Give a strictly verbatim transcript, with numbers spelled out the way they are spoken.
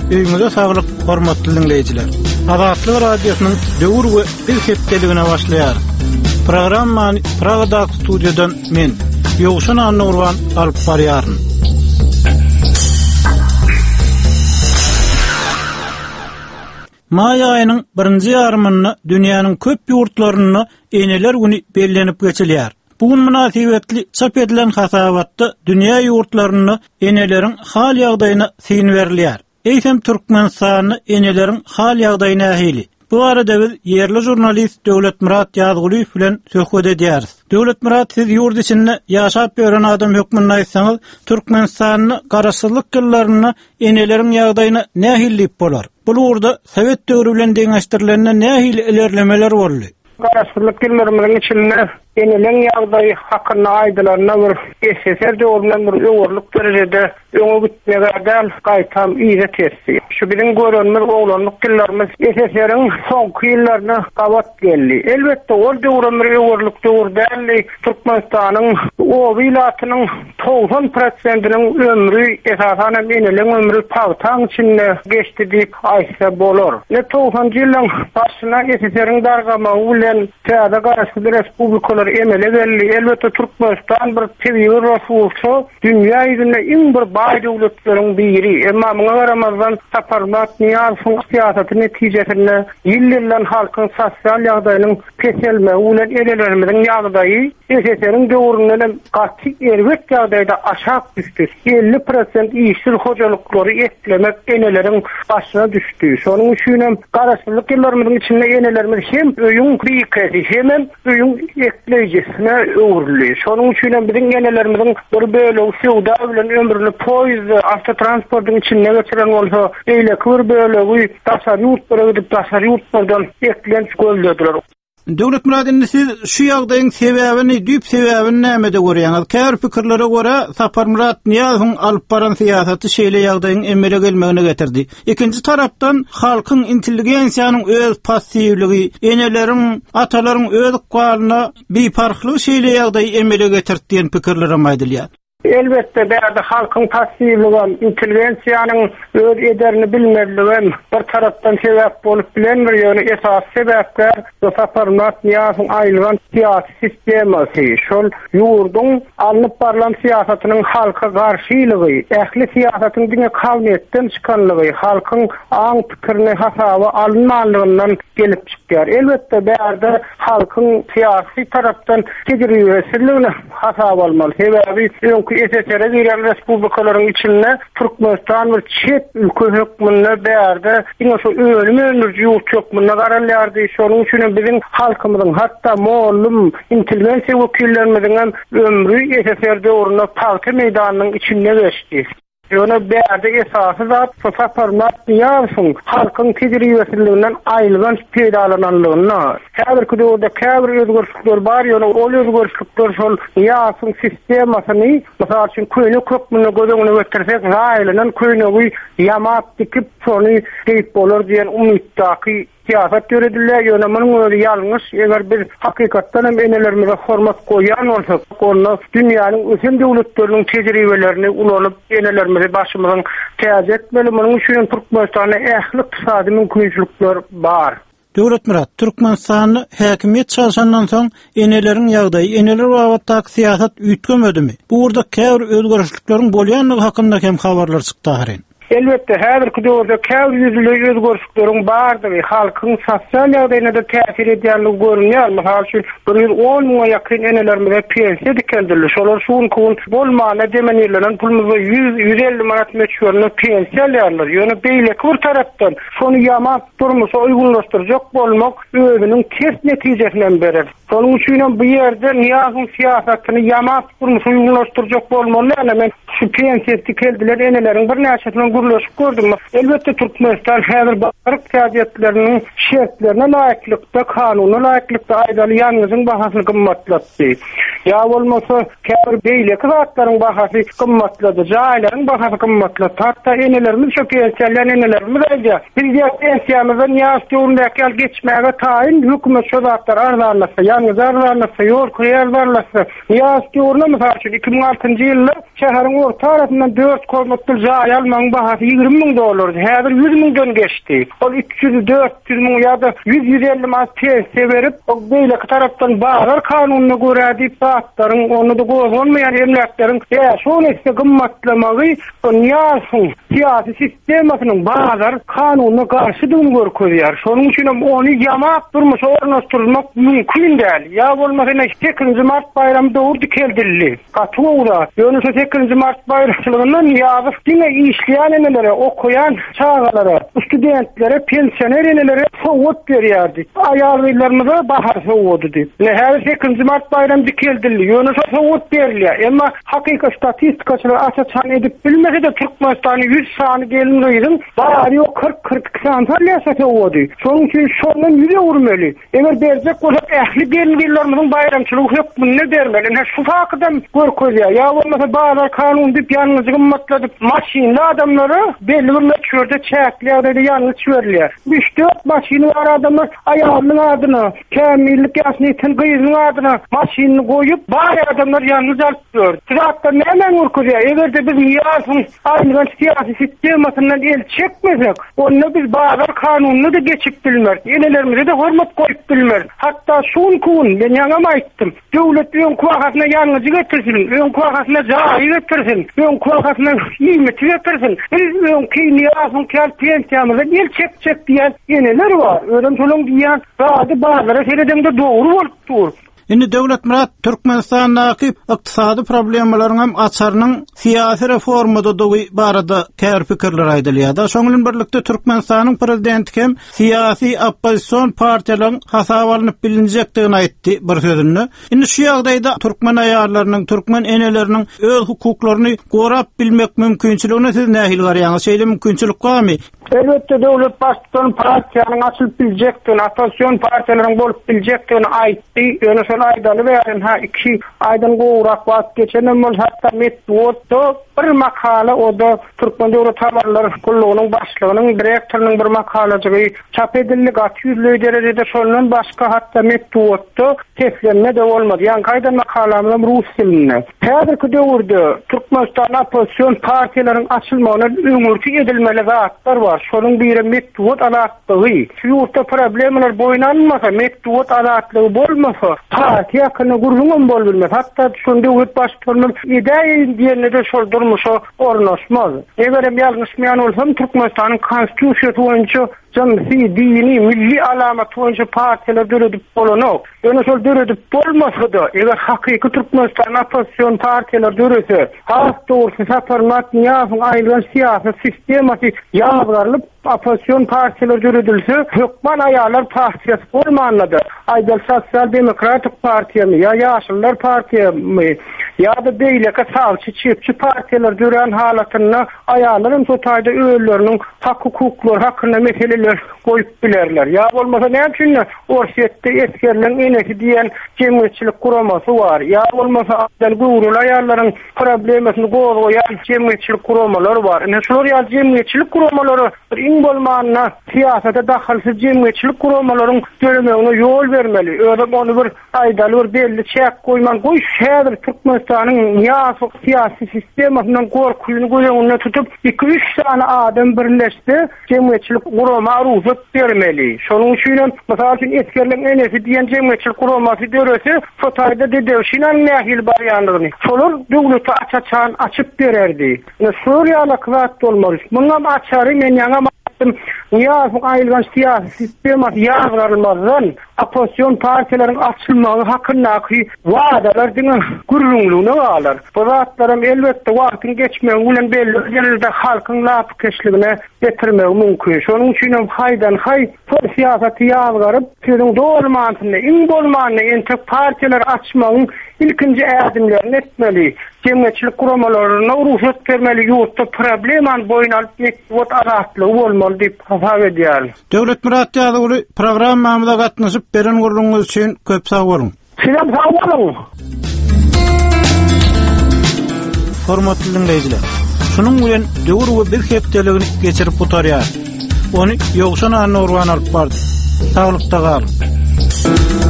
Öýüňize saglyk, hormatly dinleýijiler. Azatlyk radiosynyň döwür we bir hepdeligine başlaýar. Programmany Pragadaky studiýadan men, Ýogşan Annurwan alyp barýaryn. May aýynyň birinji ýarymyny dünýäniň köp ýurtlaryny eneler güni bellenip geçilýär. Bugun münasibetli çap edilen hasabatda dünýä ýurtlaryny eneleriň hal ýagdaýyna syn berilýär. Eýsem Türkmenistany enelerin hal ýagdaýyna ähili. Bu arada biz yerli jurnalist Döwletmurat Ýazgulyw bilen söhbet edýäris. Döwletmurat, siz ýurt içinde ýaşap beren adam hökmüni aýtsaňyz, Türkmenistanyň garaşsyzlyk ýyllaryny enelerin ýagdaýyna nähillip bolar? Bu urda Sowet döwrü bilen deňeşdirilen nähili ilerlemeler boldy. Garaşsyzlyk ýyllarynyň içinde enelerin ýagdaýy hakyna aýdylaryna bir eseser döwründen bir öwürlük derejede öňe gitmegäden gaýtam iýe tessi. Şu bilen görenler oglanlyk ýyllarymyz eseserin soňky ýyllaryna gabat geldi. Elbetde ol döwründen bir öwürlük döwürden Türkmenistanyň o wilayatynyň toğsan prosentiniň ömrü esasan enelerin ömrü pagtaň içinde geçdi diýip aýtsa bolar. Ne toğsan ýyllaryň başyna eseserin dargamagy bilen täze garaşsyz respublikalar emele geldi. Elbette Türkmenistan bir tebiýür resursu, dünýä ýüzünde iň bir baý döwletleriň biri. Emma muňa garamazdan Saparmat Niýazowyň syýasaty netijesinde ýyllardan halkyň sosial ýagdaýynyň keselmegi bilen enelerimiziň ýagdaýy eseserin döwründen gaty erwet ýagdaýda aşak düşdi. elli prosent işçil hojalyklary eklemek eneleriň başyna düşdi. Şonuň üçin hem garaşsyzlyk ýyllarymyzyň içinde enelerimiz hem öýüň krikesi hem öýüň ekleýijesine öwrüli. Şonuň üçin hem biziň enelerimizin bir bölegi sowda bilen ömrüni poýz, avtotransportyň içinde geçiren bolsa, eýle bir bölegi taşary ýurtlara gidip taşary ýurtlardan eklenç gözlediler. Döwletmurat, siz şu ýagdaýyň sebäbini, düp sebäbini nämede görýäňiz? Käbir pikirlere görä Saparmat Niýazowyň alyp baran syýasaty şeýle ýagdaýyň emmele gelmegine getirdi. Ikinji tarapdan halkyň intelligensiýanyň öz passiwligi, eneleriň, atalaryň öz galyna biparkly şeýle ýagdaýy emmele getirdi diýen pikirlere maýdylýar. Elbette bäde halkyň passiwligi, intelligensiýanyň öz ederini bilmezligi bir tarapdan sebäp bolup bilen bir ýöne esas sebäpler Saparmat Niýazowyň aýlgan syýasy sistemasy. Şol ýurdun alyp barlan syýasatynyň halka garşyligi, ähli syýasatyň diňe kawniýetden çykanlygy, halkyň aň pikirini hasaba alynmanlygyndan gelip çykýar. Elbette bäde halkyň syýasy tarapdan tejribeçiligini hasaba almaly. Sebäbi eseser giren respublikalaryň içinde Türkmenistan bir çet ülke hökmüne bärde ýa şu ölüme ömürji ýurt hökmüne garalýardy. Şonuň üçin biziň halkymyzyň hatda mollum intelligensiýa wekillerimiziň ömrü eseser döwründe party meýdanynyň içinde geçdi. Ýöne bärde esasy zat Saparmat Niýazowyň halkyň tejribesiliginden aýylgan peýdalananlygyna. Häzirki döwürde käbir özgörüşler bar, ýöne ol özgörüşler şol Niýazowyň sistemasyny, mysal üçin köýne köpmüne gözeňine getirsek, gaýlanan köýnegi ýamat dikip şonu diýip bolar diýen umytdaky siyasat görediler, yönemenin öyle yanlış. Eğer bir hakikattan hem enelerimize hormat koyan olsak, onunla dünyanın ötüm devletlerinin tecrübelerini ulanıp enelerimize başımızın teyze etmeli. Bunun için Türkmenistan'da ehli iktisadi mümkünçülükler var. Döwletmurat, Türkmenistany häkimiýet çalşandan soň enelerin ýagdaýy, eneler wagtdaky syýasat üýtgemedimi? Bu urda käbir özgörüşlikleriň bolýanlygy hakynda hem habarlar çykdy haren. Elbette häzirki döwürde käbir ýüzlü özgörüşlikleriň bardygy halkyň sosial ýagdaýyna da täsir edýänligi görünýär. Mysal üçin bir ýüz on muňa ýakyn enelerimize pensiýa dikendirler. Şolar şuň kun bolmana demenýärler, pulumuza yüz yüz elli manat meçhurlyny pensiýa alýarlar. Ýöne beýleki bir tarapdan şonu ýaman durmuşa uýgunlaşdyrjak bolmak özüniň kes netijesini berer. Şonuň üçin bu ýerde Niýazowyň syýasatyny ýaman durmuşa uýgunlaşdyrjak bolmaly. Men şu pensiýa dikendiler eneleriň bir näçesini gurlaşyp gördüm. Elbette Türkmenistan häzir bark täzetleriniň şertlerine laýyklykda, kanuny laýyklykda aýdaly ýalňyzyň bahasyny gymmatlatdy. Ya bolmasa käbir beýleki zatlaryň bahasy gymmatlady, jaýlaryň bahasy gymmatlady. Hatda enelerimiz şu pensiýalar enelerimiz aýdýar. Biz pensiýamyzy ýaş döwründe geçmäge taýin hökümet şu zatlar arzanlasa, ýalňyz arzanlasa, ýol koýarlarlasa. Ýaş döwründe mysal üçin iki ming altynjy ýylda şäheriň orta tarapyndan dört kornatly jaý almaň bahasy ýygrimi miň dolar. Häzir yüz miňden geçdi. Ol üç yüz dört yüz miň ýa-da yüz yüz elli miň pensiýa berip, o beýle tarapdan barar kanunyna görä diýip saatlaryň onu da gozulmaýan emlaklaryň ýa şonu ise gymmatlamagy ýa-da siyasi sistemasynyň bazar kanunyna garşy durumy görkezýär. Şonuň üçin onu ýamak durmuşa ornaşdyrmak mümkin däl. Ýa bolmasa sekizinji mart bayramy dowry keldildi. Gatowra, ýöne sekizinji mart bayramçylygyndan ýazyp diňe işleýän enelere, okuyan çağalara, studentlere, pensioner enelere sowut berýärdi. Aýallarymyza bahar sowudy diýip. Ne her sekizinji mart bayramy keldildi. Ýöne sowut berilýär. Emma hakyky statistikaçylar açan edip bilmese de Türkmenistany yüz sany gelinleriň bari o kırk kırk iki sany ýasatywdy. Şonuň üçin şondan ýüze urmaly. Eger berjek bolsa ähli gelinlerimiziň bayramçylyk hökmüne bermeli. Ne şu fakdan görkezýär. Ýa bolmasa bazar kanun diýip ýalnız gymmatladyp maşinli adamlary belli bir meçhurde çäklerdi ýalnız çöwerler. üç dört maşiny var adamlar aýalyň adyna, kämillik ýaşyny tin gyzynyň adyna maşyny goýup bar adamlar ýalnız alyp dur. Tiratda näme görkezýär? Egerde biz ýaşyň aýlygan siyasi sistemasynyň el çekmesek, onu biz bazar kanunyny da geçip bilmek, enelerimize de hormat goýup bilmek. Hatta şun kun ben ýaňam aýtdym. Döwlet öň kuwagatyna ýalnız getirsin, öň kuwagatyna jaý getirsin, öň kuwagatyna ýymety getirsin. Biz öň kiýni ýasyň käl pensiýamyza el çekçek diýen eneler bar. Öňem şolaň diýen zady bazara seredemde dogry bolup dur. Indi Döwlet Murat Türkmenistanyň ykdysady problemlaryň hem açarynyň siýasy reformada dogy barada kär pikirler aýdylýar. Şoňlan birlikde Türkmenistanyň prezidenti hem siýasy opposision partiýalaryň hasap alynıp bilinjekdigini aýtdy bir sözünde. Indi şu ýagdaýda türkmen aýallarynyň, türkmen eneleriniň öz hukuklaryny gorap bilmek mümkinçiligine siz nähil garýaňyz? Şeýle mümkinçilik barmy? Elbette döwlet başçylaryň partiýalaryň açylyp biljekdigini, opposision partiýalaryň bolup biljekdigini aýtdy. Ýöne şol aýdaly bärin ha iki aýdan gowrak wagt geçenden bol hatda metwotda bir makala o da Türkmen Döwlet Habarlar Gullugynyň başlygynyň direktorynyň bir makalaçygy çap edildi gatýürlü derejede şondan başga hatda metwotda teflenme de bolmady. Ýani gaýdan makalamyň rus diline. Häzirki döwürde Türkmenistan opposision partiýalaryň açylmagyna öňürki edilmeli zatlar bar. Şonuň biri metwot alatlygy. Şu ýurtda problemler boýnanmasa, metwot alatlygy bolmasa, partiýa kene gurulmam bolmaz. Hatta şonda döwlet başçylarynyň ideýi diýende de şol durmuşa ornaşmaz. Egerem ýalňyşmaýan bolsam Türkmenistanyň konstitusiýasy boýunça jamsy dini milli alamat boýunça partiýalar döredip bolanok. Ýöne şol döredip bolmasa-da eger hakyky Türkmenistan opposision partiýalar dörese, has dogry saparmat ýa-da aýlygan siýasat sistemasy ýabyrylyp opposision partiýalar döredilse, hökman aýalar partiýasy bolmanlady. Aýdal Sosial Demokratik partiýamy ýa Ýaşylar partiýamy ýa-da beýleki sawçy çepçi partiýalar dören halatyna aýalaryň sotaýda öýlerini hak hukuklary hakyna meseleler goýup bilerler. Ýa bolmasa näme üçin Orşetde eskerliň enesi diýen jemgyýetçilik guramasy bar. Ýa bolmasa adal gurul aýallaryň problemasyny goýan jemgyýetçilik guramalar bar. Ene şol ýa jemgyýetçilik guramalary bir iň bolmanyna siýasata daxalsy jemgyýetçilik guramalaryň görmegine ýol bermeli. Öňe onu bir aýdaly bir belli çäk goýman goý şäher Türkmenistanyň ýa siýasy sistemasynyň gorkulyny goýanyna tutup iki üç sany adam birleşdi, jemgyýetçilik gurama ruhsat bermeli. Şonuň üçin mesela eskerliň enesi diýen jemgyýetçilik guramasy döresi sotaýda dedewşinan nähil barýanlygyny. Şolar döwlete açaçan açyp bererdi. Suriýalyk zat bolmaly. Muňam açary men ýa Ýa-da aýlygan siýasy sistematy ýagralmazdan opposision partiýalaryň açylmagy hakyndaky wadalar diňe gurulmagyny alar. Bu zatlarym elbetde wagtyň geçmegi bilen belli ýerde halkyň lapkeşligine getirmegi mümkin. Şonuň üçin hem haýdan haý siýasaty ýagrap, türüň dolmantyny, iň bolmanyny entek partiýalar açmagyň ilkinji ädimlerini etmeli. Jemgyýetçilik guramalaryna ruhsat bermeli. Ýurtda probleman boýnalyp metwot aratlygy bolmaly diýip hasap edýär. Döwlet Murat ýaly programmamyza gatnaşyp beren gurulmagy üçin köp sag bolun. Siňem sag bolun. Hormatly dinleýijiler. Şunuň bilen döwür we bir hepdeligini geçirip otarýar. Onu ýogşan anna urgan alyp bardy. Saglykda galyň.